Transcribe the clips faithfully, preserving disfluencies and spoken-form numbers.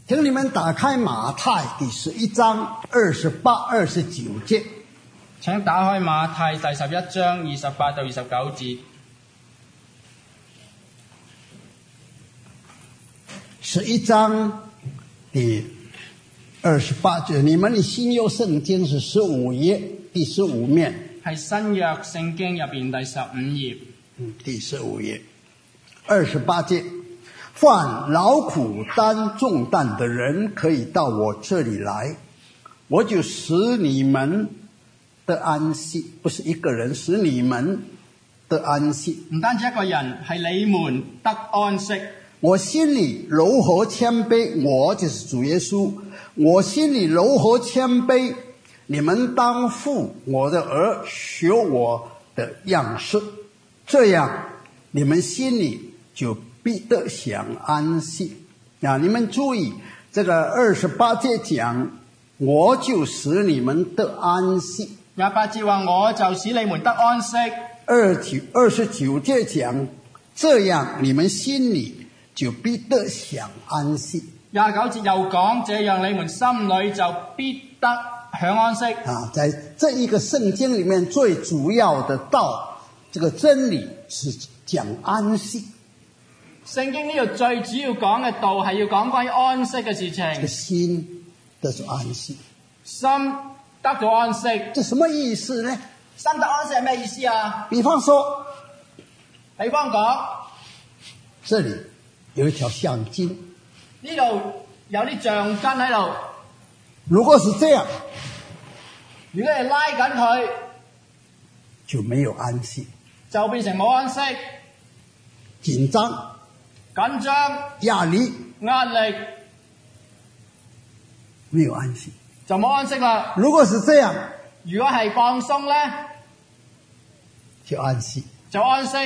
请你们打开马太第十一章二十八、二十九节。 請打開馬太第十一章二十八到二十九節。 十一章第二十八节，你们的新約聖經是十五頁第十五面， 係新約聖經入邊第十五頁， 嗯，第十五頁二十八節。凡勞苦擔重擔的人，可以到我這裡來，我就使你們得安息。不是一個人，使你們得安息。 唔單止一個人，係你們得安息。 我心裡柔和謙卑，我就是主耶穌。我心裡柔和謙卑，你們當負我的軛，學我的樣式，這樣你們心裡就必得享安息。啊，你們注意，這個二十八節講，我就使你們得安息。 廿八節話，我就使你們得安息。 二九二十九節講，這樣你們心裡就必得享安息。 廿九節又講，這樣你們心裡就必得享安息。 啊，在這一個聖經裡面，最主要的道，這個真理是講安息。 聖經呢度最主要講嘅道係要講關於安息嘅事情。 這個心得咗安息， 心得咗安息， 這什麼意思呢？ 心得安息係咩意思啊？ 比方說， 比方講， 這裡有一條橡筋， 呢度有啲橡筋喺度。 如果是這樣， 如果你拉緊佢， 就沒有安息， 就變成冇安息， 緊張、 緊張、 壓力、 壓力， 沒有安息， 就冇安息啦。 如果是這樣， 如果係放鬆咧， 就安息， 就安息。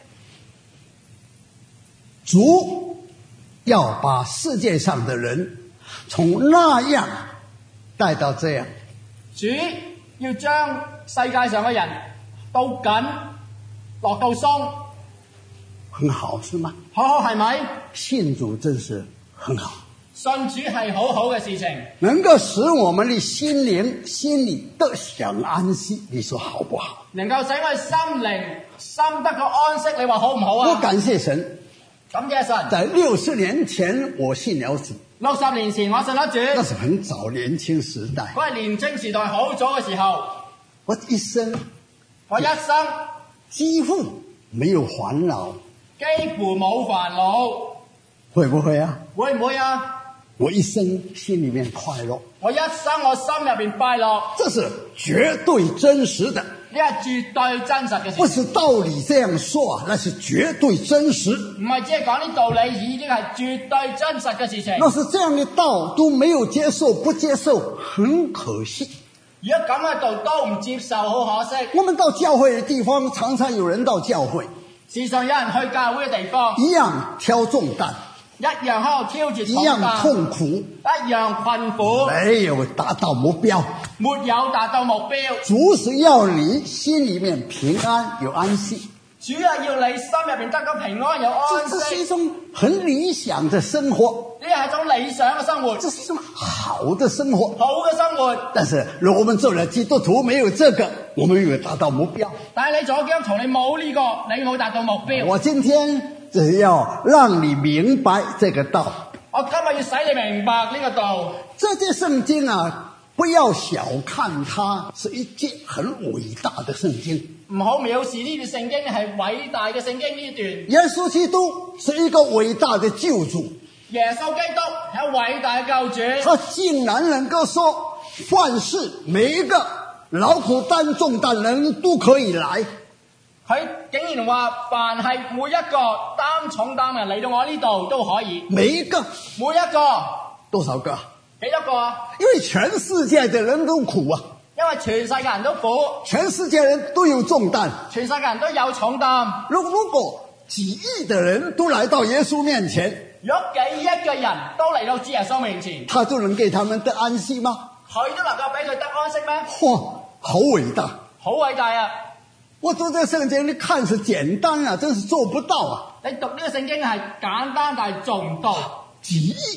主要把世界上的人從那樣帶到這樣， 主要將世界上嘅人到緊落到鬆， 很好，是嗎？ 好好係咪？ 信主真是很好， 信主係好好嘅事情， 能夠使我們的心靈心裡得享安息，你說好不好？ 能夠使我哋心靈心得個安息，你話好唔好啊？ 我感謝神， 感謝神。 在六十年前我信了主， 六十年前我信咗主， 那是很早年輕時代， 嗰係年青時代好早嘅時候， 我一生我一生幾乎沒有煩惱， 幾乎冇煩惱， 會不會啊？ 會唔會啊？ 我一生心裡面快樂， 我一生我心入邊快樂， 這是絕對真實的， 呢係絕對真實嘅事情， 不是道理這樣說啊，那是絕對真實。 唔係只係講啲道理，已經係絕對真實嘅事情。 若是這樣的道都沒有接受，不接受，很可惜。 如果咁嘅道都唔接受，好可惜。 我們到教會的地方，常常有人到教會， 時常有人去教會嘅地方， 一樣挑重擔， 一樣喺度挑住一樣痛苦， 一樣困苦， 沒有達到目標， 沒有達到目標。 主是要你心裡面平安有安息， 主係要你心入邊得個平安有安息。 這是一種很理想的生活， 呢係一種理想嘅生活， 這是一種好的生活。 好嘅生活。 但是如果我們做了基督徒沒有這個，我們沒有達到目標。 但係你做基督徒，你冇呢個，你冇達到目標。 我今天只要讓你明白這個道。 我今日要使你明白呢個道。 這節聖經啊，不要小看它，是一節很偉大的聖經。 唔好藐視呢段聖經係偉大嘅聖經呢段。 耶穌基督是一個偉大的救主。 耶穌基督係偉大嘅救主。 他竟然能夠說，凡事每一個勞苦擔重擔的人都可以來。 佢竟然話，凡係每一個擔重擔嘅人嚟到我呢度都可以。 每一個， 每一個多少個？ 幾多個啊？ 因為全世界的人都苦啊， 因為全世界人都苦， 全世界人都有重擔， 全世界人都有重擔。 如如果幾億的人都來到耶穌面前， 如果幾億嘅人都嚟到主耶穌面前， 他就能給他們得安息嗎？ 佢都能夠俾佢得安息咩？ 哇，好偉大， 好偉大啊！ 我讀這聖經，你看是簡單啊，真是做不到啊。 你讀呢個聖經係簡單，但係做唔到。 幾億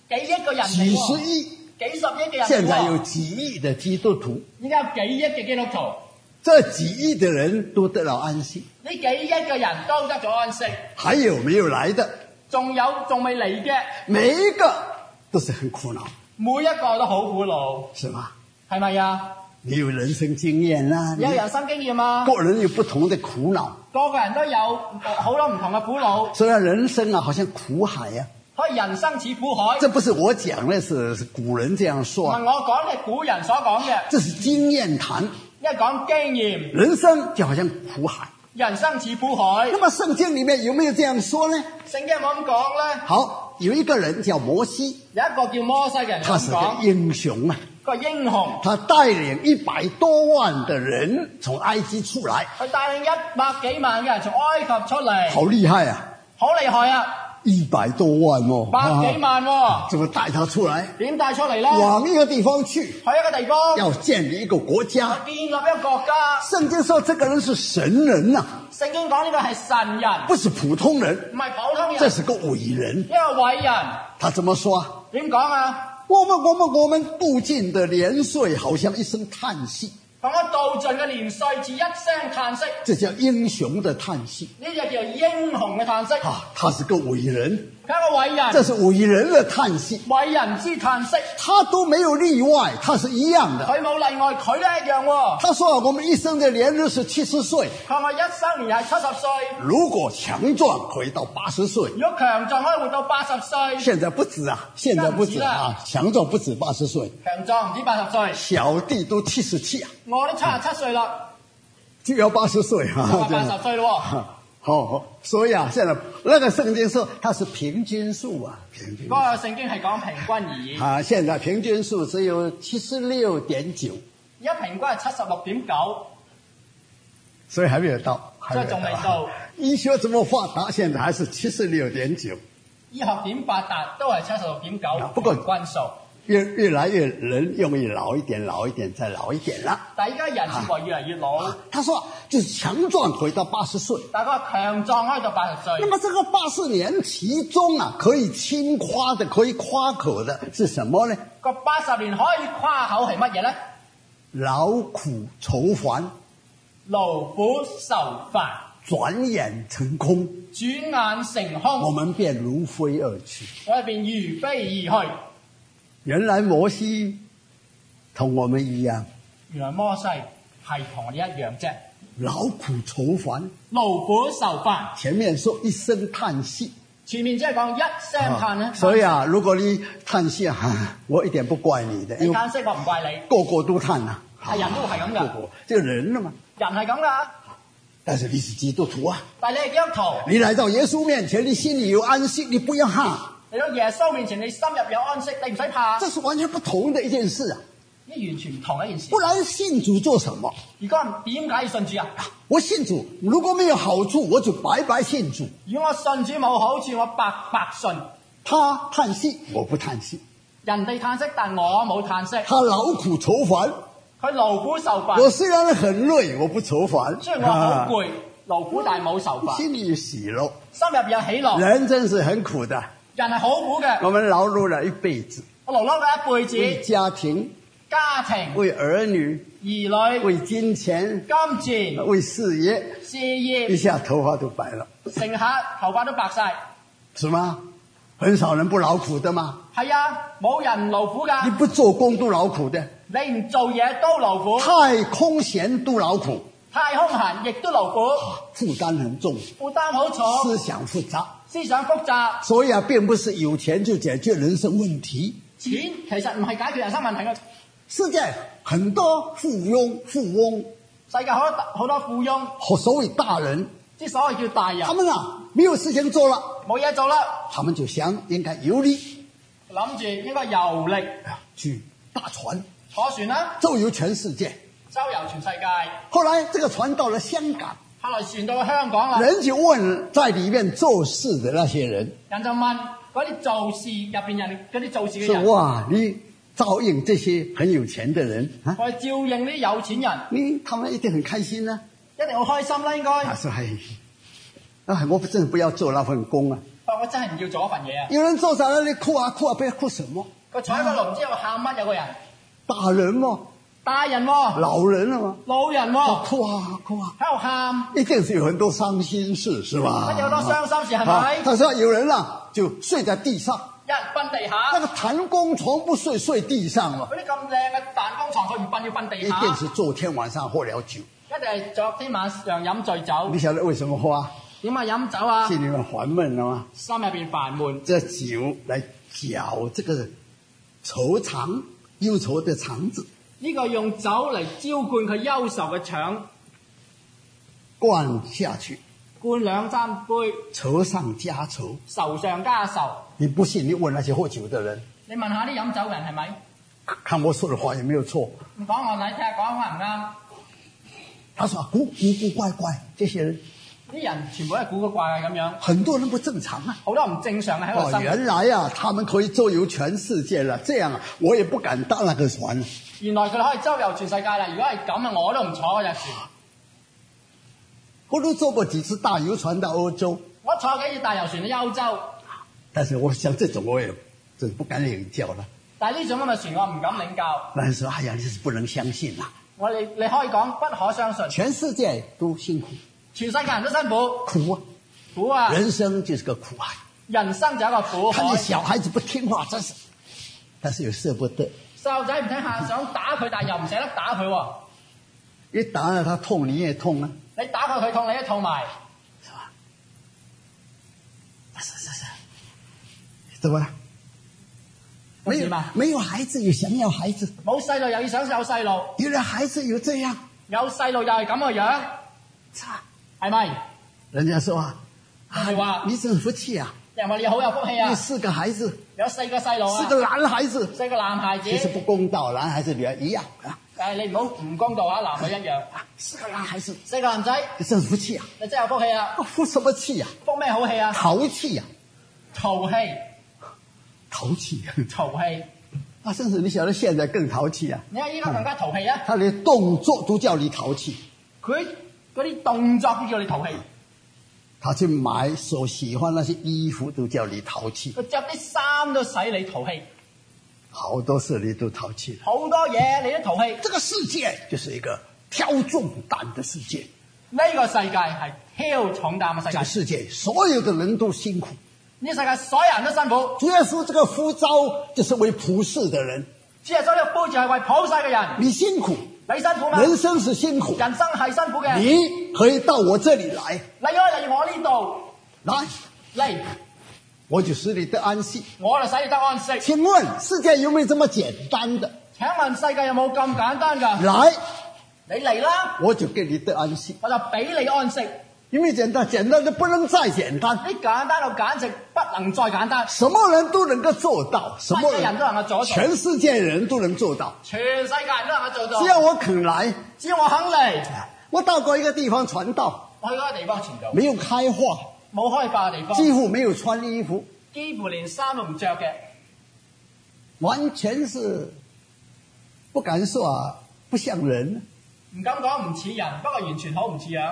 幾億個人嚟幾喎， 十億， 幾十億嘅人嚟喎， 現在有幾億的基督徒， 而家有幾億嘅基督徒， 這幾億的人都得了安息， 呢幾億嘅人都得咗安息， 還有沒有來的？ 仲有仲未嚟嘅， 每一個都是很苦惱， 每一個都好苦惱， 是嗎？ 係咪啊？ 你有人生經驗啦， 有人生經驗啊， 個人有不同的苦惱， 個個人都有好多唔同嘅苦惱， 所以人生啊，好像苦海啊。 所以人生似苦海。 這不是我講的，是是古人這樣唔說， 係我講嘅，古人所講嘅， 這是經驗談。 因為講經驗， 人生就好像苦海。 人生似苦海。 那麼聖經裡面有沒有這樣說呢？ 聖經有冇咁講咧？ 好，有一個人叫摩西， 有一個叫摩西嘅人他是個咁講， 英雄啊， 個英雄， 他帶領一百多萬的人從埃及出來， 佢帶領一百幾萬嘅人從埃及出嚟， 好厲害啊！ 好厲害啊！ 一百多萬哦， 百幾萬喎、 啊，怎麼帶他出來？ 點帶出嚟咧？ 往一個地方去， 去一個地方， 要建立一個國家。 建立一個國家。 聖經說這個人是神人呐、啊， 聖經講呢個係神人， 不是普通人， 唔係普通人， 這是個偉人。 一個偉人。 他怎麼說？ 點講啊？ 我們我們我們度盡的年歲，好像一聲嘆息。 同我度盡嘅年歲，似一聲嘆息。 這叫英雄的嘆息。 呢就叫英雄嘅嘆息。 啊，他是個偉人。 佢係一個偉人。 這是偉人的嘆息。 偉人之嘆息。 他都沒有例外，他是一樣的。 佢冇例外，佢都一樣喎。 他說：我們一生的年日是七十歲。 佢話我一生年係七十歲。 如果強壯可以到八十歲。 如果強壯可以活到八十歲。 現在不止啊，現在不止啊，強壯不止八十歲。 強壯唔止八十歲。 小弟都七十七啊。 我都七十七歲啦， 就要八十歲啊！ 八十歲咯。 好，好，所以啊，現在那個聖經說它是平均數啊，平均。 嗰個聖經係講平均而已。 啊，現在平均數只有七十六點九。 而家平均係七十六點九， 所以還沒有到， 所以仲未到。 醫學這麼發達，現在還是七十六點九。 醫學點發達都係七十六點九， 不過平均數。 越越來越人容易老一點，老一點，再老一點啦。 但係而家人似乎越嚟越老。 啊、他說，就是強壯可以到八十歲。 但係佢強壯可以到八十歲。 那麼這個八十年其中啊，可以輕誇的，可以誇口的是什麼呢？ 個八十年可以誇口係乜嘢呢？ 勞苦愁煩， 勞苦愁煩， 轉眼成空， 轉眼成空， 我們便如飛而去。 我哋便如飛而去。 原來摩西同我們一樣， 原來摩西係同我哋一樣啫。 勞苦愁煩， 勞苦愁煩。 前面說一聲嘆息， 前面即係講一聲嘆呢、啊。 所以啊，如果你嘆息啊，我一點不怪你的。 你嘆息我唔怪你， 個個都嘆啊， 係人都係咁噶， 個個這個人啊嘛， 人係咁噶。 但是你是基督徒啊， 但係你係基督徒， 你來到耶穌面前，你心裏有安息，你不要怕。 嚟到耶穌面前，你心入有安息，你唔使怕。 這是完全不同的一件事啊！ 呢完全唔同一件事。 不然信主做什麼？ 如果點解要信主啊？ 我信主，如果沒有好處，我就白白信主。 如果我信主冇好處，我白白信。 他嘆息，我不嘆息。 人哋嘆息，但我冇嘆息。 他勞苦愁煩， 佢勞苦愁煩。 我雖然很累，我不愁煩。 雖然我好攰，勞苦但係冇愁煩。 心裏有喜樂， 心入有喜樂。 人真是很苦的。 人係好苦嘅， 我們勞碌了一輩子， 我勞碌咗一輩子， 為家庭、 家庭、 為兒女、 兒女、 為金錢、 金錢、 為事業， 事業， 一下頭髮都白了， 成下頭髮都白晒， 是嗎？很少人不勞苦的嗎？ 係啊，冇人勞苦㗎。 你不做工都勞苦的， 你唔做嘢都勞苦， 太空閒都勞苦， 太空閒亦都勞苦， 負擔很重， 負擔好重， 思想複雜。 思想複雜， 所以啊，並不是有錢就解決人生問題。 錢其實唔係解決人生問題嘅。 世界很多富翁、富翁， 世界好多好多富翁， 所謂大人， 之所謂叫大人， 他們啊沒有事情做了， 冇嘢做啦， 他們就想應該遊歷， 諗住應該遊歷， 去大船， 坐船啦， 周遊全世界， 周遊全世界。 後來這個船到了香港。 後來船到香港啦， 人就問在裏面做事的那些人， 人就問嗰啲做事入邊人嗰啲做事嘅人， 說哇，你照應這些很有錢的人啊？ 我哋照應啲有錢人， 你他們一定很開心啦、 啊，一定好開心啦，應該。 他說：哎，啊，我真係不要做那份工啊！ 話我真係唔要做一份嘢啊！ 有人坐在那裡哭啊哭啊，不知道哭什麼？ 佢坐喺個籠之後喊乜？有個人大人嘛， 大人喎， 老人啊嘛， 老人喎， 哭啊哭啊， 喺度喊， 一定是有很多傷心事，是吧？ 乜有好多傷心事係啊咪？ 他說有人啊，就睡在地上， 有人瞓地那下， 個彈弓床不睡，睡地上嘛， 嗰啲咁靚嘅彈弓床，佢唔瞓要瞓地下， 一定是昨天晚上喝了酒。 一定係昨天晚上飲醉酒。 你曉得為什麼喝啊？ 點解飲酒啊？ 心裡面煩悶啊嘛， 心入邊煩悶， 這酒來攪這個愁腸憂愁的腸子， 呢個用酒嚟澆灌佢憂愁嘅腸， 灌下去， 灌兩三杯， 愁上加愁。 愁上加愁。 你不信，你問那些喝酒的人， 你問下啲飲酒人係咪？ 看我說的話有沒有錯？ 唔講我睇睇下講啱唔啱？ 他說古古古怪怪，這些人啲人全部都係古古怪怪咁樣， 很多人不正常啊。 好多唔正常嘅喺度哦， 生活。 原來啊，他們可以周遊全世界了，這樣啊，我也不敢搭那個船。 原來佢哋可以周遊全世界啦！如果係咁啊，我都唔坐嗰隻船。 我都坐過幾次大遊船到歐洲， 我坐幾次大遊船去歐洲， 但是我想這種我也真不敢領教了。 但係呢種咁嘅船我唔敢領教。 但是哎呀，你是不能相信啦、 我哋你可以講不可相信， 全世界都辛苦， 全世界人都辛苦， 苦啊， 苦啊！ 人生就是個苦海。 人生就係一個苦海。 看見小孩子不聽話，真是，但是又捨不得。 細路仔唔聽下，想打佢，但係又唔捨得打佢喎。 一打了他痛，你也痛啊， 你打佢，佢痛，你都痛埋。 是吧？是是是，怎麼了？沒有沒有孩子，又想要孩子； 冇細路又要想有細路， 有了孩子又這樣， 有細路又係咁嘅樣，係咪？ 人家說啊， 人哋話你真福氣啊！ 人話你好有福氣啊！ 有四個孩子， 有四個細路啊， 四個男孩子， 四個男孩子。 其實不公道，男孩子女兒一樣啊。 誒，你唔好唔公道啊，男女一樣。 四個男孩子， 四個男仔， 你真福氣啊！ 你真有福氣啊！ 福什麼氣啊？ 福咩好氣啊？ 淘氣啊！ 淘氣， 淘氣， 淘氣。 啊，甚至你曉得現在更淘氣啊！ 你睇依家更加淘氣啊！ 他連動作都叫你淘氣， 佢嗰啲動作都叫你淘氣。 他去買所喜歡那些衣服都叫你淘氣， 佢着啲衫都使你淘氣， 好多事你都淘氣了。 好多嘢你都淘氣。 這個世界就是一個挑重擔的世界， 呢個世界係挑重擔嘅世界。 這個世界所有的人都辛苦， 呢個世界所有人都辛苦。 主耶穌這個呼召就是為普世的人， 主耶穌呢個呼召係為普世嘅人。 你辛苦， 你辛苦嗎？ 人生是辛苦， 人生係辛苦嘅。 你可以到我這裡來， 你可以嚟我呢度來嚟， 我就使你得安息。 我就使你得安息。 請問世界有沒有這麼簡單的？ 請問世界有冇咁簡單㗎？ 來， 你嚟啦， 我就給你得安息。 我就俾你安息。 有沒有簡單？簡單的不能再簡單。 呢簡單到簡直不能再簡單。 什麼人都能夠做到，什麼人， 人都能夠做到， 全世界人都能做到， 全世界人都能夠做到。 只要我肯來， 只要我肯嚟。 我到過一個地方傳道， 我去嗰個地方傳道， 沒有開化， 冇開化嘅地方， 幾乎沒有穿衣服， 幾乎連衫都唔着嘅， 完全是不敢說啊，不像人。 唔敢講唔似人，不過完全好唔似樣。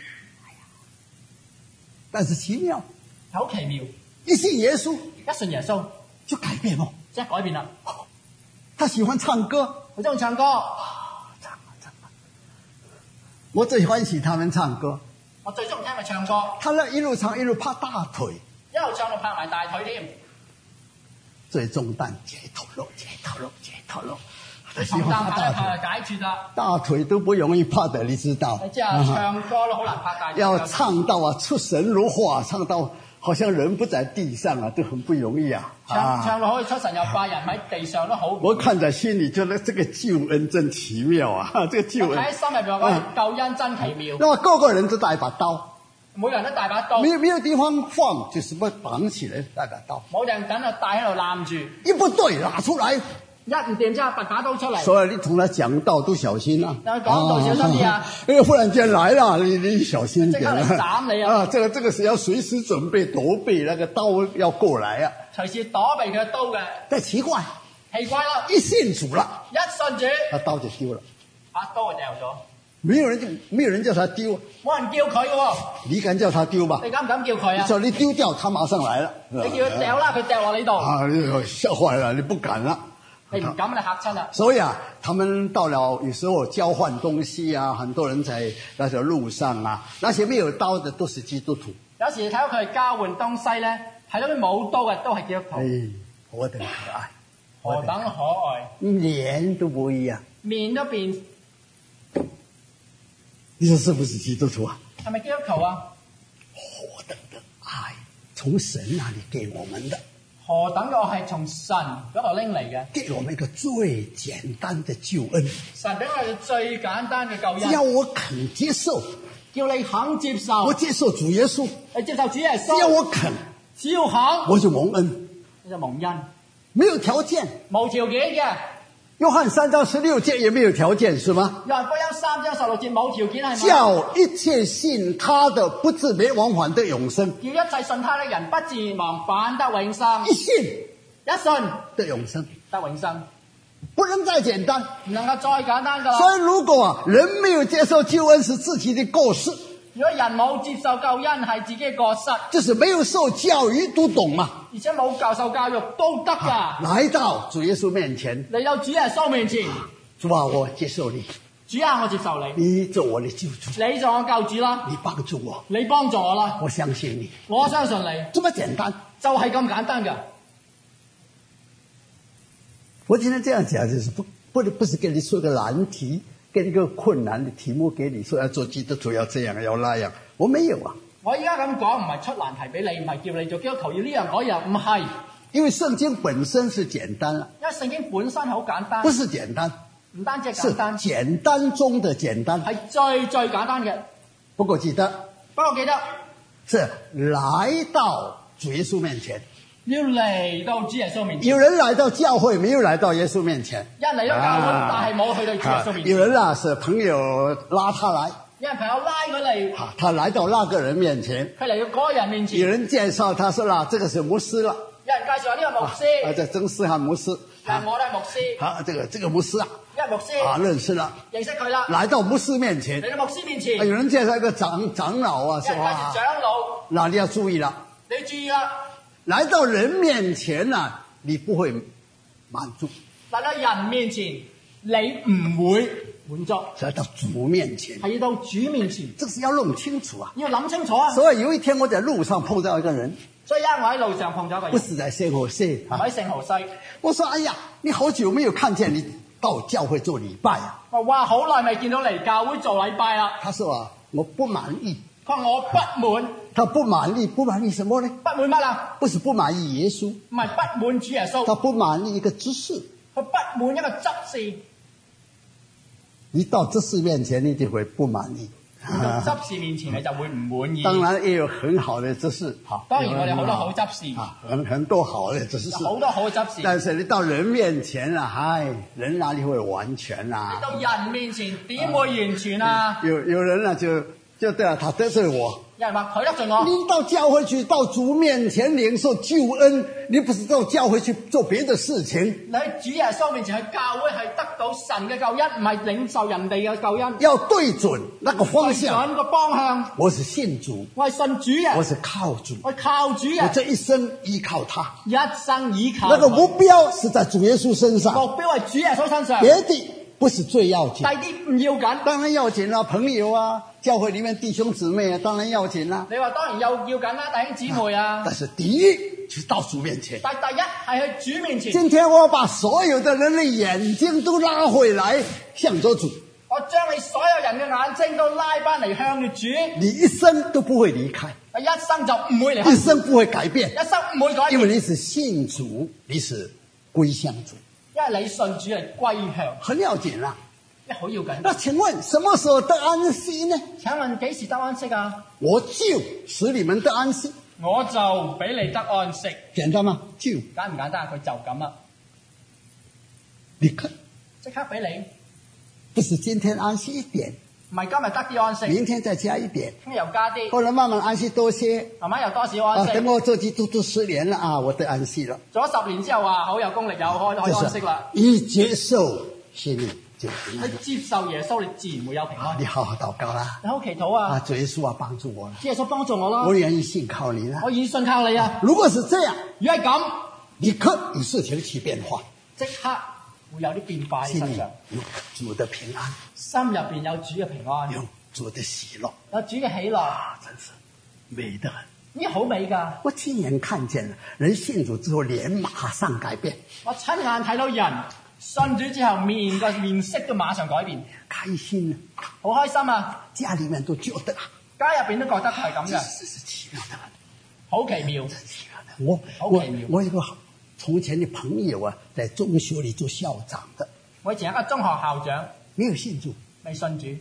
但是奇妙， 好奇妙， 一信耶穌， 一信耶穌就改變了， 即係改變啦。 他喜歡唱歌， 佢中意唱歌， 唱啊唱啊，我最歡喜他們唱歌。 我最中意聽佢唱歌， 他那一路唱一路拍大腿， 一路唱到拍埋大腿添。 最重擔解脫了，解脫了，解脫了。 重擔拍嚟拍去解脫啦， 大腿都不容易拍的，你知道？ 你知啊，唱歌都好難拍大腿。 要唱到啊出神入化，唱到好像人不在地上啊，都很不容易啊。 唱唱到可以出神入化，人喺地上都好。 我看在心裏覺得這個救恩真奇妙啊！這個救恩喺心入邊講救恩真奇妙。 那麼個個人都帶把刀， 每個人都帶把刀， 沒有沒有地方放，就是不綁起來帶把刀。 冇人緊就帶喺度攬住， 一不對拿出來。 一唔掂之後拔把刀出嚟。 所以你同他講道都小心啊！ 講道小心啲啊！ 因為忽然間來了，你你小心點啊！ 即刻嚟斬你啊！ 啊，這個這個是要隨時準備躲避那個刀要過來啊！ 隨時躲避佢嘅刀嘅。 但奇怪， 奇怪啦！ 一信主啦， 一信主， 把刀就丟了， 把刀就掉咗。 没有人就没有人叫他丢， 冇人叫佢嘅喎， 你敢叫他丢吧？ 你敢唔敢叫佢啊？ 叫你丢掉，他馬上來了。 你叫佢掉啦，佢掉落你度， 啊，你嚇壞了，你不敢了。 你唔敢，你嚇親啦。 所以啊，他們到了有時候交換東西啊，很多人在那條路上啊，那些沒有刀的都是基督徒。 有時你睇到佢哋交換東西咧，睇到啲冇刀嘅都係基督徒。 哎，何等可愛， 何等可愛， 臉都不一樣。 面都變， 你說是不是基督徒啊？ 係咪基督徒啊？ 何等的愛，從神那裡給我們的。 何等嘅愛係從神嗰度拎嚟嘅， 給我們一個最簡單的救恩。 神俾我哋最簡單嘅救恩。 只要我肯接受， 叫你肯接受， 我接受主耶穌， 你接受主耶穌。 只要我肯， 只要肯， 我就蒙恩， 你就蒙恩， 沒有條件， 無條件嘅。 約翰三章十六節也沒有條件，是嗎？ 約翰福音三章十六節冇條件係咪？ 叫一切信他的不至滅亡，反得永生。 叫一切信他的人不至亡，反得永生。 一信一信得永生， 得永生， 不能再簡單， 唔能夠再簡單噶啦。 所以如果啊人沒有接受救恩是自己的過失， 如果人冇接受救恩係自己嘅過失， 就是沒有受教育都懂嘛。 而且冇教授教育都得噶。 來到主耶穌面前， 嚟到主耶穌面前， 主啊，我接受你， 主啊，我接受你， 你做我的救主， 你做我救主啦， 你幫助我， 你幫助我啦， 我相信你， 我相信你， 這麼簡單， 就係咁簡單噶。 我今天這樣講就是不不不是跟你說個難題，跟一個困難的題目給你說要做基督徒要這樣要那樣，我沒有啊。 我依家咁講唔係出難題俾你，唔係叫你做基督徒要呢樣嗰樣，唔係。 因為聖經本身是簡單啊， 因為聖經本身好簡單， 不是簡單， 唔單止係是簡單， 簡單中的簡單。 係最最簡單嘅。 不過記得， 不過記得是來到主耶穌面前。 要嚟到主耶穌面前。 有人來到教會，沒有來到耶穌面前。 一人嚟到教會，啊、但係冇去到主耶穌面前。 有人啊，是朋友拉他來。 有人朋友拉佢嚟， 啊，他來到那個人面前。 佢嚟到嗰個人面前。 有人介紹他說啦，這個是牧師啦。 有人介紹話呢個牧師。 啊，這曾思翰牧師。 係我都係牧師。 啊，這個這個牧師啊。 因為牧師。 啊，認識啦。 認識佢啦。 來到牧師面前。 嚟到牧師面前。 啊，有人介紹一個長長老啊，是吧？ 長老。 那你要注意啦。 你要注意啦。 來到人面前啊，你不會滿足。 嚟到人面前，你唔會滿足。 來到主面前， 係要到主面前， 這是要弄清楚啊！ 要諗清楚啊！ 所以有一天我在路上碰到一個人， 所以一我喺路上碰咗一個人， 不是在聖荷西， 唔喺聖荷西。 我說：哎呀，你好久沒有看見你到教會做禮拜啊！ 我哇，好耐未見到嚟教會做禮拜啦。 他說啊，我不滿意。 佢話我不滿。 他不滿意，不滿意什麼呢？ 不滿乜啊？ 不是不滿意耶穌， 唔係不滿主耶穌。 他不滿意一個執事。 佢不滿一個執事。 一到執事面前，你就會不滿意。 到執事面前，你就會唔滿意。 當然也有很好的執事，哈。 當然我哋好多好執事， 啊，很很多好的執事， 好多好執事。 但是你到人面前啊，唉，人哪裡會完全啊？ 到人面前點會完全啊？ 有有人啊，就就對啊，他得罪我。 有人話佢得罪我。 你到教會去，到主面前領受救恩，你不是到教會去做別的事情。 你喺主耶穌面前去教會係得到神嘅救恩，唔係領受人哋嘅救恩。 要對準那個方向。 對準個方向。 我是信主， 我係信主嘅。 我是靠主， 我靠主嘅。 我這一生依靠他， 一生依靠。 那個目標是在主耶穌身上。 目標係主耶穌身上。 別的不是最要緊。 第啲唔要緊。 當然要緊啦，朋友啊。教會裏面弟兄姊妹啊，當然要緊啦。 你話當然要要緊啦，弟兄姊妹啊。 但是第一就是到主面前。 但第一係去主面前。 今天我把所有的人的眼睛都拉回來，向着主。 我將你所有人嘅眼睛都拉翻嚟向住主。 你一生都不會離開。 一生就唔會離開。 一生不會改變。 一生唔會改變。 因為你是信主，你是歸向主。 因為你信主係歸向。 很要緊啦。 好要緊。 那請問什麼時候得安息呢？ 請問幾時得安息啊？ 我就使你們得安息。 我就俾你得安息。 簡單嗎？就簡唔簡單？佢就咁啦。 立刻即刻俾你。 不是今天安息一點， 唔係今日得啲安息， 明天再加一點， 聽日又加啲， 後來慢慢安息多些， 慢慢又多少安息。 啊、等我做基督徒十年了啊，我得安息了。 做咗十年之後話好有功力，又開開安息啦。 一接受信就平安你。接受耶穌，你自然會有平安。 你好好禱告啦！ 你好祈禱啊！ 啊，主耶穌啊，幫助我了， 主耶穌幫助我啦我，願意信靠你了。 我願意信靠你啊！ 如果是這樣， 如果係咁， 立刻與事情起變化， 即刻會有啲變化喺心裏身上， 有主的平安， 心入邊有主嘅平安， 有主的喜樂有主嘅喜樂， 啊，真是美得很。 呢好美㗎！ 我親眼看見了，人信主之後臉馬上改變， 我親眼睇到人信主之後面個面色都馬上改變， 開心啊！ 好開心啊！ 家裡面都覺得啊， 家入邊都覺得係咁這嘅， 是奇妙的， 好奇妙。 奇妙的。我好我奇妙我有個從前的朋友啊，在中學裡做校長的， 我以前一個中學校長， 沒有信主， 未信主，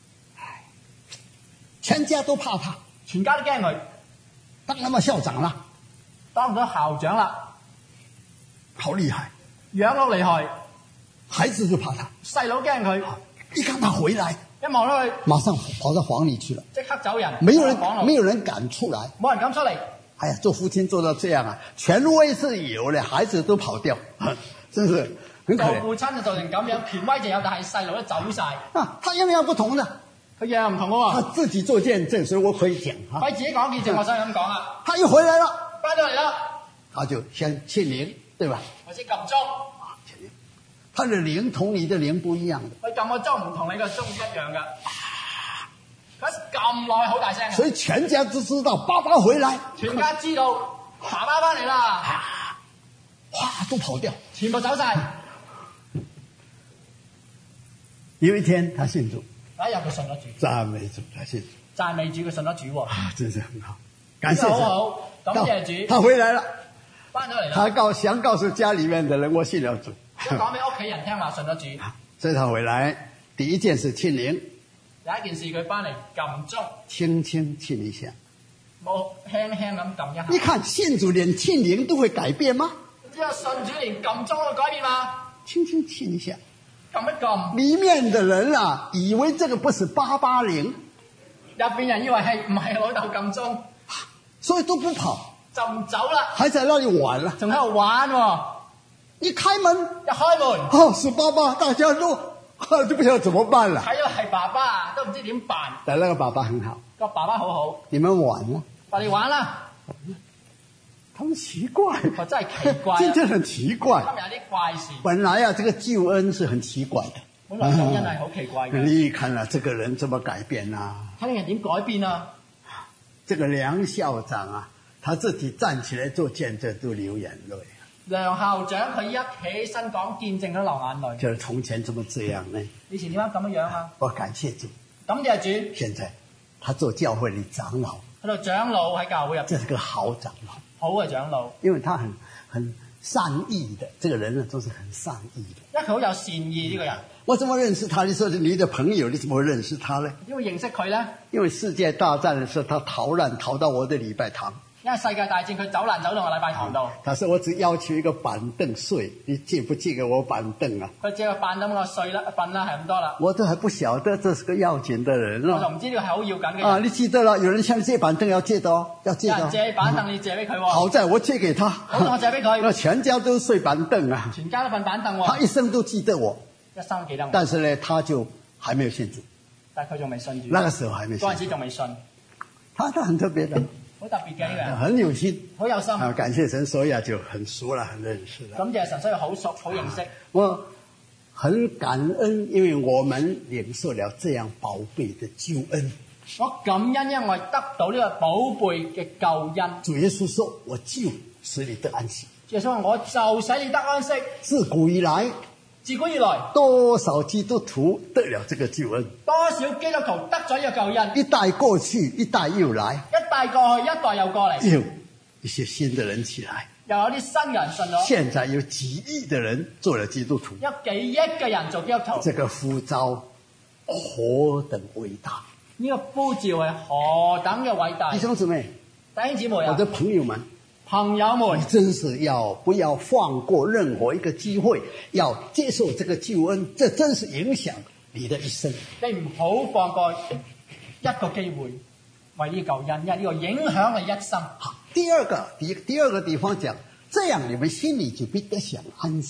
全家都怕他， 全家都驚佢， 當他媽校長了， 當唔到校長啦， 好厲害， 養到厲害， 孩子就怕他， 細佬驚佢， 一看他回來， 一望到佢馬上跑到房裡去了， 即刻走人， 沒有人講路沒有人敢出來。 冇人敢出嚟。 哎呀，做父親做到這樣啊，權威是有的，孩子都跑掉，真是很可做憐父親就做成咁樣，權威就有，但係細路都走晒。 啊。他樣樣不同的， 佢樣樣唔同喎。 他自己做見證，所以我可以講啊。 佢自己講見證，我想咁講啊。 他一回來了， 翻到嚟啦， 他就先獻靈，對吧？ 我先撳鐘， 啊，獻靈，他的靈同你的靈不一樣的， 佢撳個鐘唔同你個鐘一樣噶。佢撳耐好大聲嘅， 所以全家都知道爸爸回來， 全家知道爸爸翻嚟啦， 嘩都跑掉。 全部走晒。 有一天他信主， 有一日佢信咗主， 讚美主，他信主讚美主，佢信咗主喎， 啊，真是很好，感謝好神。 好，感謝主， 他回來了， 翻咗嚟啦。 他告想告訴家裡面的人，我信了主。 一講俾屋企人聽話信咗主， 所以他回來第一件事獻靈， 有一件事佢翻嚟撳鐘， 輕輕親一下。 冇輕輕咁撳一下。 你看信主連親靈都會改變嗎？ 之後信主連撳鐘都改變嘛， 輕輕親一下， 撳一撳， 裡面的人啊，以為這個不是八八零， 入邊人以為係唔係老豆撳鐘， 所以都不跑， 就唔走啦， 還在那裡玩了。 仲喺度玩喎。 一開門， 一開門哦，是爸爸，大家都就不曉得怎麼辦了。 睇到係爸爸，都唔知點辦。 但那個爸爸很好， 個爸爸好好， 你們玩啊？ 話你玩啦。 他們奇怪， 我真係奇怪啊， 真正很奇怪。 今日有啲怪事。 本來啊，這個救恩是很奇怪的。 本來救恩係好奇怪嘅， 你看了這個人怎麼改變啊？ 睇啲人點改變啊？ 這個梁校長啊，他自己站起來做見證都流眼淚。 梁校長佢一起身講見證都流眼淚。 就是從前怎麼這樣呢？ 以前點解咁樣樣啊？ 我感謝主， 感謝主， 現在他做教會的長老， 喺度長老喺教會入邊， 這是個好長老， 好嘅長老， 因為他很很善意的，這個人呢都是很善意的。 因為佢好有善意呢個人。 我怎麼認識他？你說你的朋友，你怎麼會認識他呢？ 點會認識佢咧？ 因為世界大戰的時候，他逃難逃到我的禮拜堂。 因為世界大戰佢走難走到我禮拜堂度， 他說我只要求一個板凳睡，你借不借給我板凳啊？ 佢借個板凳我睡啦，瞓啦，係咁多啦。 我都還不曉得這是個要緊的人我就哦。 唔知呢個係好要緊嘅人。 啊，你記得了，有人向你借板凳要借的哦，要借有人的哦。 借板凳，你借俾佢喎。 好在我借給他， 好在我借俾佢， 那全家都睡板凳啊。 全家都瞓板凳他喎。 一生都記得我， 一生記得我， 但是呢，他就還沒有信主， 但係佢仲未信主。 那個時候還沒信嗰陣主。 時仲未信， 他他很特別的， 好特別嘅呢個人， 很有心好有心。 啊！感謝神，所以啊就很熟了，很認識了。 感謝神，所以好熟好認識。 我很感恩，因為我們領受了這樣寶貝的救恩。 我感恩，因為得到呢個寶貝嘅救恩。 主耶穌說：“我就使你得安息。 耶穌話：我就使你得安息。” 自古以來， 自古以來， 多少基督徒得了這個救恩？ 多少基督徒得咗呢個救恩？ 一代過去，一代又來， 一代過去，一代又過嚟， 又一些新的人起來。 又有啲新人信咗。 現在有幾億的人做了基督徒， 有幾億嘅人做基督徒， 這個呼召何等偉大！ 呢個呼召係何等嘅偉大！ 弟兄姊妹， 弟兄姊妹啊我的，朋友們， 朋友們你，真是要不要放過任何一個機會，要接受這個救恩，這真是影響你的一生。 你唔好放過一個機會為呢個救恩，因為呢個影響你一生。 好，第二個第第二個地方講，這樣你們心裡就必得享安息。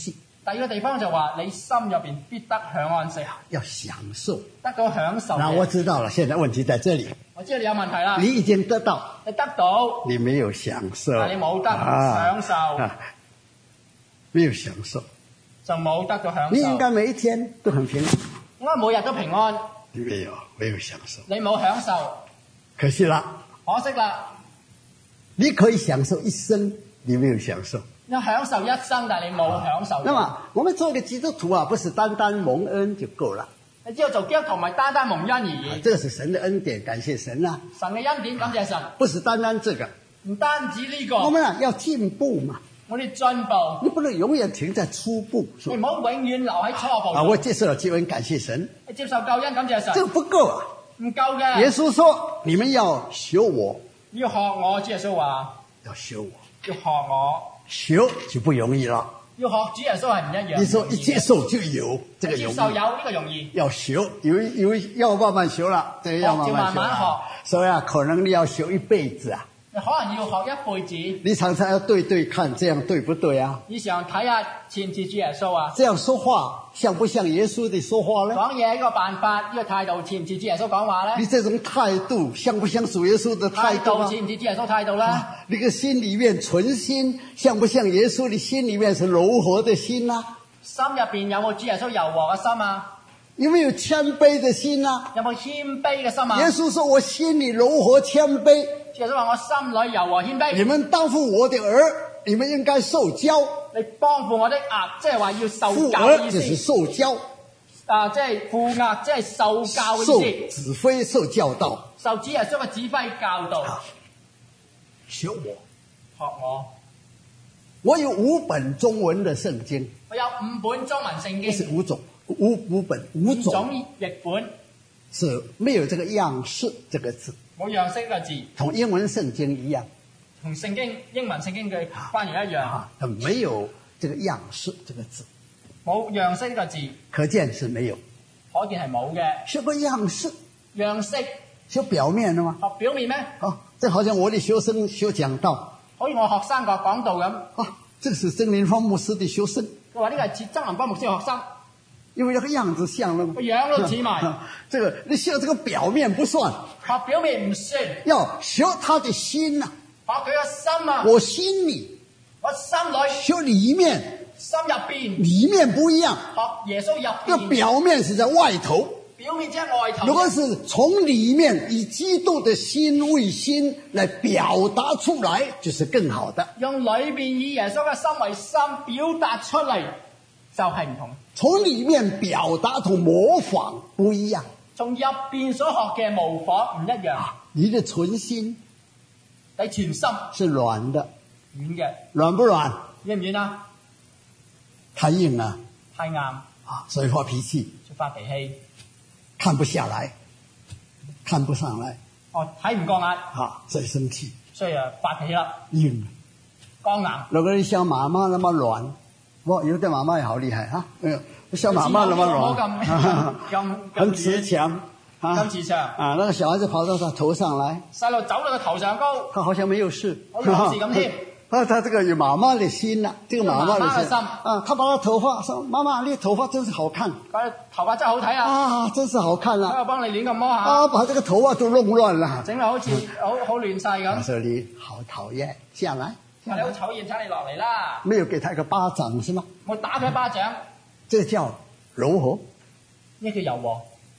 第二個地方就話你心入邊必得享安息， 要享受。 得到享受嘅。 那我知道了，現在問題在這裡。 我知道你有問題啦。 你已經得到， 你得到， 你沒有享受， 但你冇得啊享受， 啊，沒有享受。 就冇得到享受。 你應該每一天都很平安， 應該每日都平安， 你沒有，沒有享受， 你冇享受， 可惜啦。 可惜啦。 你可以享受一生，你沒有享受。 你享受一生，但係你冇享受。 那麼我們做一個基督徒啊，不是單單蒙恩就夠了。 你知道做基督徒唔係單單蒙恩而已。 啊，這個是神的恩典，感謝神啊。 神嘅恩典，感謝神。 不是單單這個， 唔單止呢個。 我們啊要進步嘛。 我哋進步。 你不能永遠停在初步。 你唔好永遠留喺初步。 啊，我接受了救恩，感謝神。 你接受救恩，感謝神。 這個不夠啊。 唔夠嘅。 耶穌說：你們要學我。 要學我，主耶穌話。 要學我。 要學我。 學就不容易了。 要學主耶穌係唔一樣。 你說一接受就有，這個容易。 接受有呢個容易。 要學，有有要慢慢學了，這個要慢慢學。 慢慢學。 所以啊，可能你要學一輩子啊。 你可能要學一輩子。 你常常要對對看，這樣對不對啊？ 你想睇下似唔似主耶穌啊？ 這樣說話像不像耶穌的說話呢？ 講嘢呢個辦法，呢、這個態度似唔似主耶穌講話呢？ 你這種態度像不像主耶穌的態度啊？ 似唔似主耶穌態度呢？ 啊，你個心裏面存心像不像耶穌的心裏面是柔和的心啊？ 心入邊有冇主耶穌柔和嘅心啊？ 有沒有謙卑的心啊？ 有冇謙卑嘅心啊？ 耶穌說我心裏柔和謙卑。 主耶穌話我心裏柔和謙卑。 你們當負我的兒，你們應該受教。 你幫負我的額，即係話要受負教嘅意思。 就是受教。 啊，即係負額，即係受教嘅意思。 受指揮，受教導。 受主耶穌嘅指揮教導。 啊，學我， 學我。 我有五本中文的聖經。 我有五本中文聖經。 不是五種，五五本五種。 五種譯本。 是沒有這個樣式這個字。 冇樣式呢個字。 同英文聖經一樣。 同聖經英文聖經嘅翻譯一樣。 啊，它沒有這個樣式這個字。 冇樣式呢個字。可見是沒有。 可見係冇嘅。 學個樣式。 樣式。 學表面的嗎？ 學表面咩？ 啊，這好像我的學生學講道。 好似我學生個講道咁。 啊，這個是曾林芳牧師的學生。 佢話呢個係似曾林芳牧師嘅學生。 因為那個樣子像了， 個樣都似埋。 這個你學這個表面不算， 學表面唔算， 要學他的心啊。 學佢個心啊。 我心裏， 我心裏。 學裏面， 心入邊。 裏面不一樣。 學耶穌入邊。 這個表面是在外頭， 表面即係外頭。 如果是從裏面以基督的心為心來表達出來，就是更好的。 用裏邊以耶穌嘅心為心表達出嚟，就係唔同。 從裏面表達同模仿不一樣， 從入邊所學嘅模仿唔一樣。 你的存心， 你全心是軟的， 軟嘅， 軟不軟？ 軟唔軟啊？ 太硬啊， 太硬啊， 所以發脾氣， 就發脾氣， 看不下來，看不上來， 哦，睇唔過眼， 啊，所以生氣， 所以啊發脾氣啦， 硬， 剛硬。 如果你像媽媽那麼軟。哇，有的媽媽也好厲害哈！哎呦，像媽媽那麼軟，很慈祥， 咁慈祥啊！那個小孩子跑到他頭上來， 細路走到個頭上高， 他好像沒有事， 好似冇事咁添。 啊，他這個有媽媽的心啦，這個媽媽的心啊，他把他頭髮說：媽媽，你頭髮真是好看， 佢頭髮真係好睇啊！ 啊，真是好看啦！ 我幫你亂咁摸下， 啊，把這個頭髮都弄亂了， 整到好似好好亂晒咁。 他說你好討厭，下來。 你好討厭，請你落嚟啦！ 沒有給他一個巴掌是嗎？ 我打佢一巴掌， 這叫柔和。 呢叫柔和。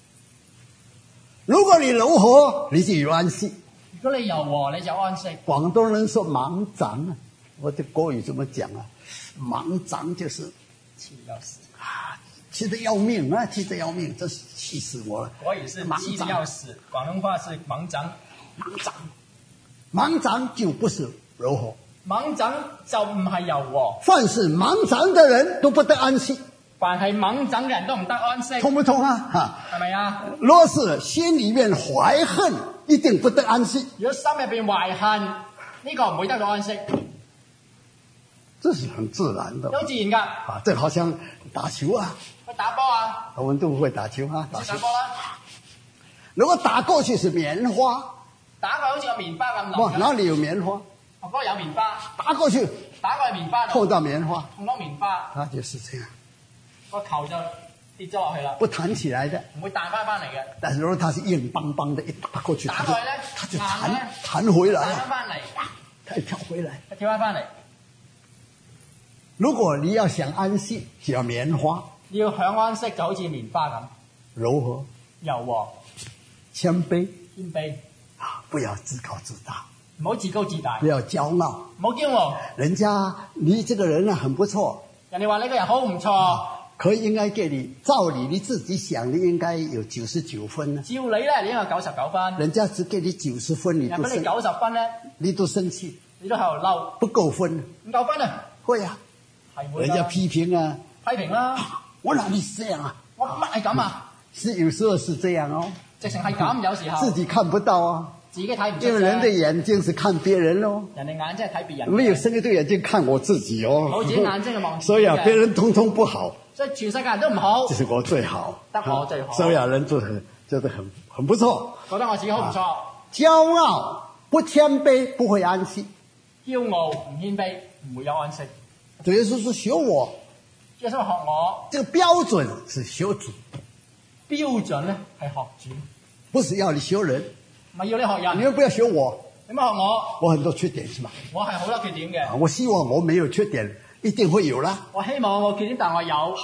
如果你柔和，你就有安息。 如果你柔和，你就安息。 廣東人說盲掌啊，我的國語怎麼講啊？盲掌就是氣得要死啊，氣得要命啊，氣得要命，真是氣死我了。 國語是氣得要死，廣東話是盲掌。 盲掌，盲掌就不是柔和。 盲掌就唔係柔和， 凡是盲掌的人都不得安息。 凡係盲掌嘅人都唔得安息， 通不通啊？哈， 係咪啊？ 若是心裏面懷恨，一定不得安息。 如果心入邊懷恨，呢、這個唔會得到安息。 這是很自然的， 好自然噶。 啊，這好像打球啊， 去打波啊， 我們都會打球啊，打球打波啦。 如果打過去是棉花， 打佢好似個棉花咁哇， 腍。 哪裏有棉花？ 我嗰個有棉花， 打過去打過去棉花度， 碰到棉花， 碰到棉花， 它就是這樣， 個球就跌咗落去啦， 不彈起來的。 唔會彈翻翻嚟嘅。 但是如果它是硬邦邦的，一打過去，它就打過去咧， 它就硬彈咧， 彈回來彈了， 翻翻嚟， 它跳回來。 跳翻翻嚟。 如果你要想安息，就要棉花， 要享安息就好似棉花咁， 柔和、 柔和、 謙卑謙卑， 啊，不要自高自大， 唔好自高自大， 不要驕傲。 唔好驕傲。 人家你這個人啊很不錯， 人哋話你個人好唔錯， 可以應該給你，照理你自己想，你應該有九十九分呢。 照你咧，你應該有九十九分， 人家只給你九十分，你都生， 人俾你九十分咧， 你都生氣， 你都喺度嬲， 不夠分， 唔夠分啊， 會啊， 係會㗎人家批評啊， 批評啦， 我哪裡是這樣啊？ 我乜係咁啊？ 是有時候是這樣哦， 直情係咁，有時候自己看不到啊， 自己睇唔出因為人的啫， 眼睛是看別人咯， 人哋眼睛係睇別人嘅， 沒有生一對眼睛看我自己哦， 冇自己眼睛去望自己嘅， 所以啊，別人統統不好， 所以全世界人都唔好， 就是我最好， 得我最好， 所以啊，人做得很做得很很不錯， 覺得我自己好唔錯， 驕傲不謙卑不會安息。 驕傲唔謙卑唔會有安息。 主耶穌說學我， 耶穌學我， 這個標準是學主， 標準咧係學主， 不是要你學人。 唔係要你學人。 你們不要學我， 你乜學我？ 我很多缺點是吧？ 我係好多缺點嘅。 我希望我沒有缺點，一定會有啦。 我希望我缺點，但我有。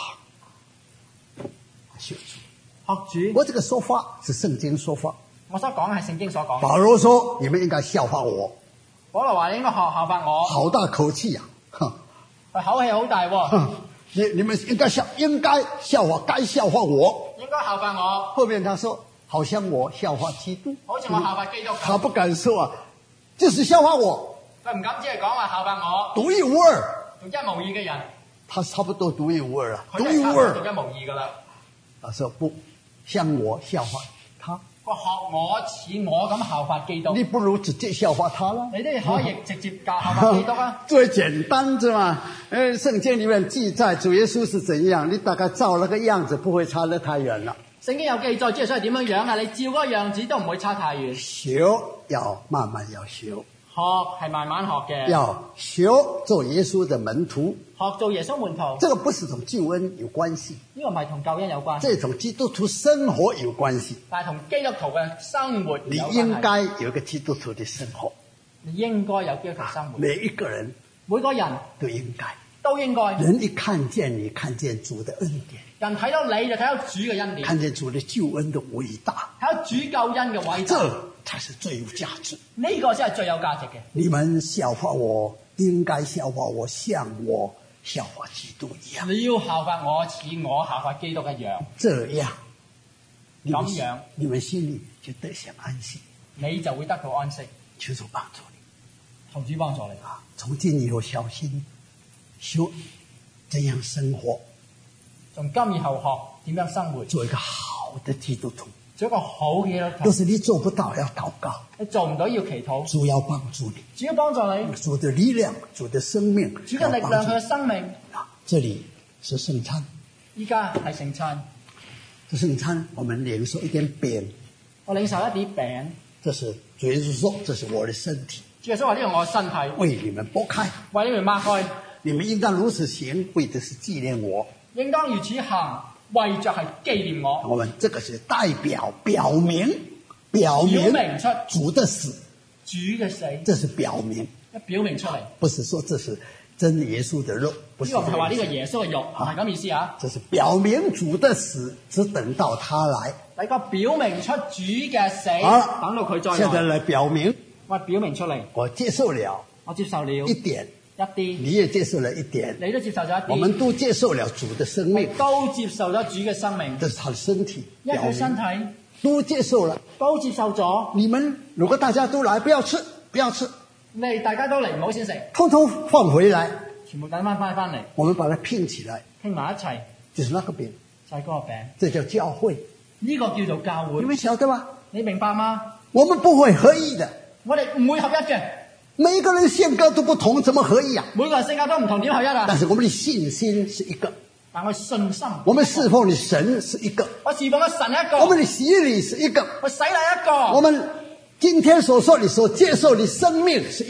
學主， 學主。 我這個說法是聖經說法。 我所講係聖經所講。 保羅說：你們應該效法我。 保羅話你應該學效法我。 好大口氣呀、啊！ 佢口氣好大喎。 你你們應該效應該效法，該效法我。 應該效法我。 後面他說：好像我效法基督。 好似我效法基督。 他不敢說啊，就是效法我。 佢唔敢只係講話效法我。 獨一無二。 獨一無二嘅人。 他差不多獨一無二了。 獨一無二。獨一無二噶啦。 他說不，像我效法他。 我學我似我咁效法基督。 你不如直接效法他啦。 你都可以直接教效法基督啊。 最簡單啫嘛。呃，聖經裏面記載主耶穌是怎樣，你大概照那個樣子，不會差得太遠了。 聖經有記載主耶穌係點樣樣啊？你照嗰個樣子都唔會差太遠。 學要慢慢要學， 學係慢慢學嘅。 要學做耶穌的門徒， 學做耶穌門徒。 這個不是同救恩有關係， 呢個唔係同救恩有關係， 這同基督徒生活有關係。 但係同基督徒嘅生活有關係。 你應該有一個基督徒的生活， 你應該有基督徒生活。 每一個人， 每個人都應該， 都應該。 人一看見你，看見主的恩典。 人睇到你就睇到主嘅恩典， 看見主的救恩的偉大， 睇到主救恩嘅偉大， 這才是最有價值。 呢個先係最有價值嘅。 你們效法我，應該效法我，像我效法基督一樣。 你要效法我，似我效法基督一樣。 這樣， 咁樣， 你們心裏就得享安息， 你就會得到安息。 求主幫助你， 求主幫助你啊！從今以後小心學怎樣生活。 從今以後學點樣生活， 做一個好的基督徒， 做一個好嘅基督徒。 若是你做不到，要禱告， 你做唔到要祈禱， 主要幫助你， 主要幫助你， 主的力量，主的生命， 主嘅力量，佢嘅生命。 啊，這裡是聖餐， 依家係聖餐， 這聖餐我們領受一點餅， 我領受一啲餅， 這是主耶穌說，這是我的身體， 主耶穌話呢個我嘅身體， 為你們擘開， 為你們擘開， 你們應當如此行，為的是紀念我。 應當如此行，為着係紀念我。 我們這個是代表表明表明出主的死， 主嘅死， 這是表明， 一表明出嚟， 不是說這是真耶穌的肉，不是呢個唔係話呢個耶穌嘅肉，唔係咁意思啊。 這是表明主的死，只等到他來。 第個表明出主嘅死， 好， 等到佢再來。 現在來表明， 我表明出嚟， 我接受了， 我接受了一點。 一啲， 你也接受了一點， 你都接受咗一啲， 我們都接受了主的生命， 都接受咗主嘅生命， 這是他的身體， 因為佢身體都接受了， 都接受咗。 你們如果大家都來，不要吃，不要吃， 你大家都嚟唔好先食， 通通放回來， 全部等翻翻翻嚟， 我們把它拼起來， 拼埋一齊， 就是那個餅， 就係嗰個餅， 這叫教會， 呢個叫做教會， 你們曉得嗎？ 你明白嗎？ 我們不會合一的， 我哋唔會合一嘅。 每一個人性格都不同，怎麼合一啊？ 每個人性格都唔同，點合一啊？ 但是我們的信心是一個， 但我信心， 我們侍奉的神是一個， 我侍奉嘅神一個， 我們的洗禮是一個， 我洗禮一個， 我們今天所說的、所接受的生命是一個，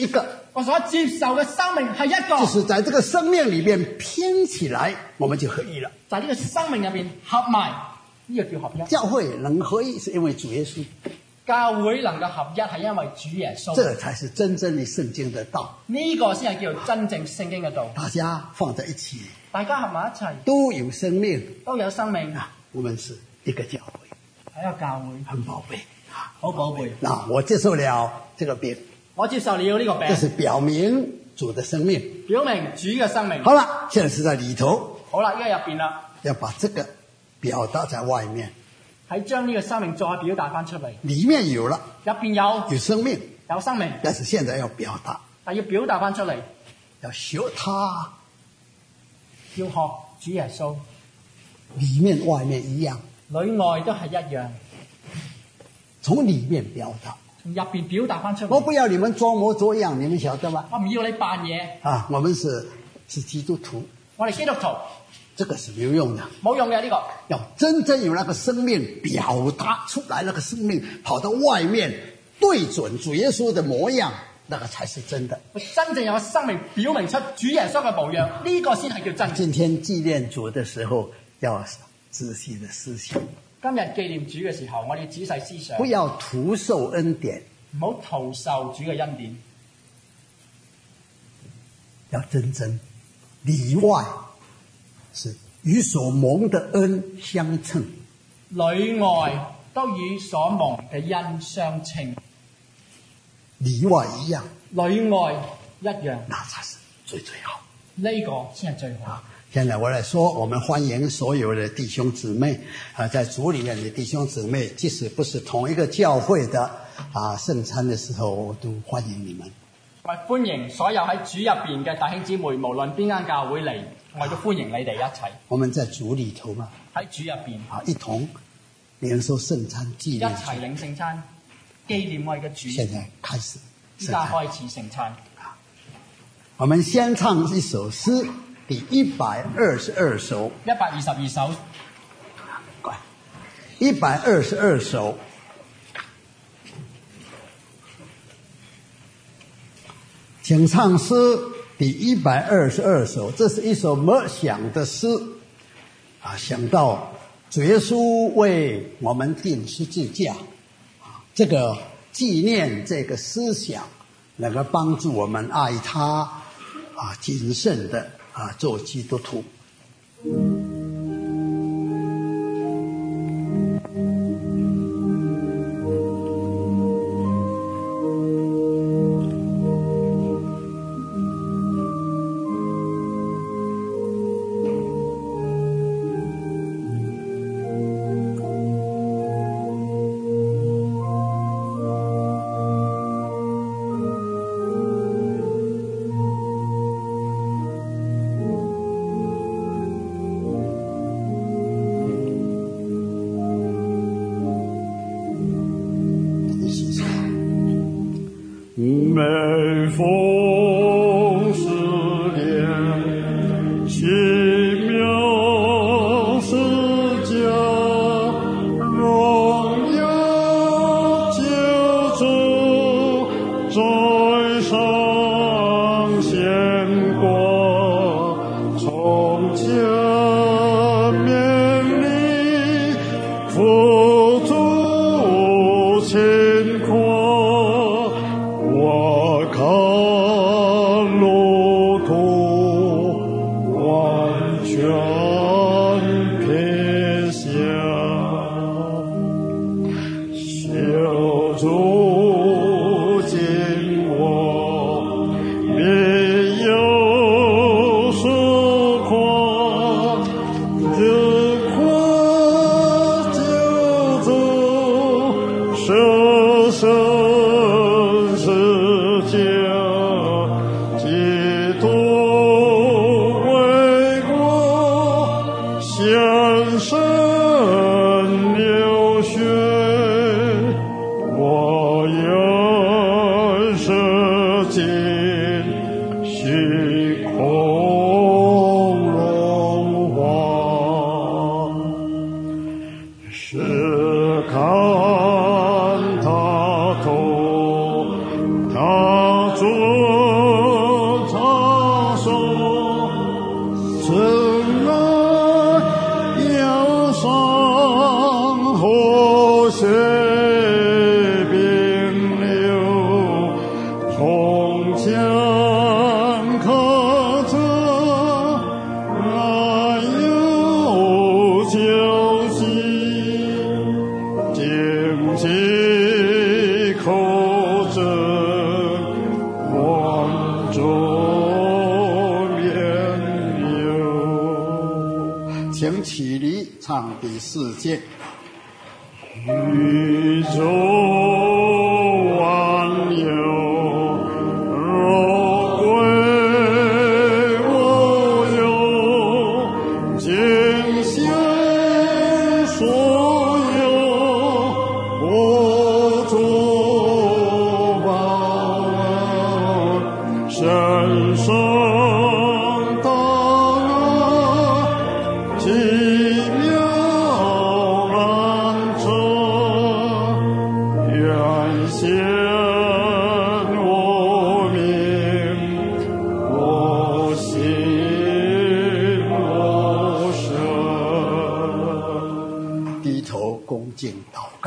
我所接受嘅生命係一個， 就是在這個生命裏面拼起來，我們就合一了。 在呢個生命入邊合埋，呢、這個叫合一。 教會能合一，是因為主耶穌。 教會能夠合一，係因為主耶穌。 這才是真正的聖經的道。 呢、這個先係叫做真正聖經嘅道。 大家放在一起， 大家合埋一齊， 都有生命， 都有生命。 啊，我們是一個教會， 係一個教會， 很寶貝， 好寶貝。 那我接受了這個餅， 我接受了呢個餅， 這是表明主的生命， 表明主嘅生命。 好了，現在是在裏頭。 好啦，依家入邊啦， 要把這個表達在外面， 喺將呢個生命再表達翻出嚟。 裏面有了， 入邊有有生命， 有生命， 但是現在要表達， 但要表達翻出嚟， 要學他， 要學主耶穌， 裏面外面一樣， 裏外都係一樣， 從裏面表達， 從入邊表達翻出嚟。 我不要你們裝模作樣，你們曉得嗎？ 我唔要你扮嘢啊，我們是是基督徒， 我哋基督徒， 這個是沒有用的， 冇用嘅呢個。 要真正有那個生命表達出來，那個生命跑到外面對準主耶穌的模樣，那個才是真的。 真正有個生命表明出主耶穌嘅模樣，呢、這個先係叫真。 今天紀念主的時候，要仔細的思想。 今日紀念主嘅時候，我哋要仔細思想， 不要徒受恩典， 唔好徒受主嘅恩典， 要真正裏外是與所蒙的恩相稱， 裏外都與所蒙嘅恩相稱， 裏外一樣， 裏外一樣， 那才是最最好。 呢、這個先係最好。 現在我來說，我們歡迎所有的弟兄姊妹啊，在主裡面的弟兄姊妹，即使不是同一個教會的啊，聖餐的時候，我都歡迎你們。 我歡迎所有喺主入邊嘅弟兄姊妹，無論邊間教會嚟，我都歡迎你哋一齊。 我們在主裡頭嘛， 喺主入邊啊，一同領受聖餐，紀一念齊領聖餐，紀念我哋嘅主。 現在開始依家開始聖餐。 我們先唱一首詩，第一百二十二首。 一百二十二首。 一百二十二首。請唱詩第一百二十二首，這是一首默想的詩啊，想到主耶穌為我們釘十字架，啊，這個紀念這個思想，能夠幫助我們愛他啊，謹慎的啊做基督徒。 每逢思念奇妙世界，榮耀救主在上顯過，從前面裡付出情況。他做请起立唱第四节。 宇宙万有若归我有，尽享所有，我主保神圣大奇妙安城，愿显我名，我心我神。 低头恭敬祷告。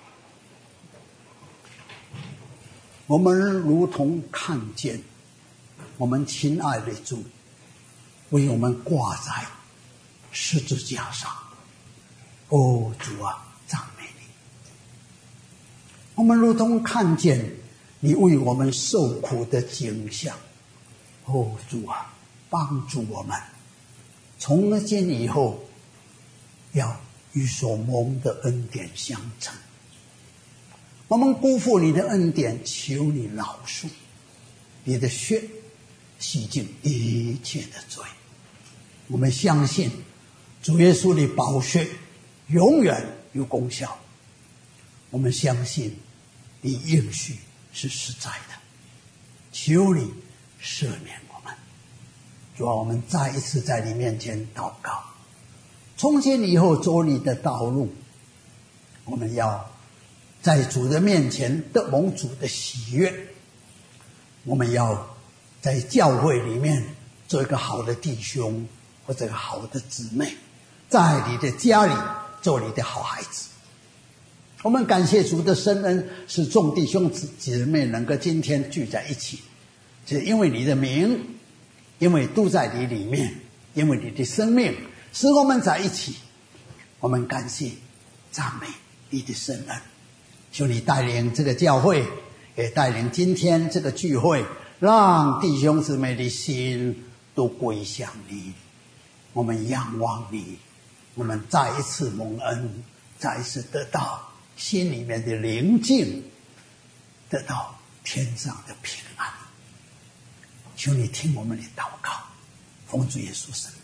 我们如同看见我们亲爱的主为我们挂在十字架上，哦，主啊，赞美你！我们如同看见你为我们受苦的景象，哦，主啊，帮助我们从今以后要与所蒙的恩典相称。我们辜负你的恩典，求你饶恕，你的血洗净一切的罪。我们相信主耶稣的宝血永远有功效，我们相信你应许是实在的，求你赦免我们。主啊，我们再一次在你面前祷告，从今以后走你的道路，我们要在主的面前得蒙主的喜悦，我们要在教会里面做一个好的弟兄或者一个好的姊妹，在你的家里做你的好孩子。我们感谢主的深恩，使众弟兄姊妹能够今天聚在一起，是因为你的名，因为都在你里面，因为你的生命使我们在一起。我们感谢赞美你的深恩，求你带领这个教会，也带领今天这个聚会，让弟兄姊妹的心都归向你。我们仰望你，我们再一次蒙恩，再一次得到心里面的宁静，得到天上的平安。求你听我们的祷告，奉主耶稣圣名。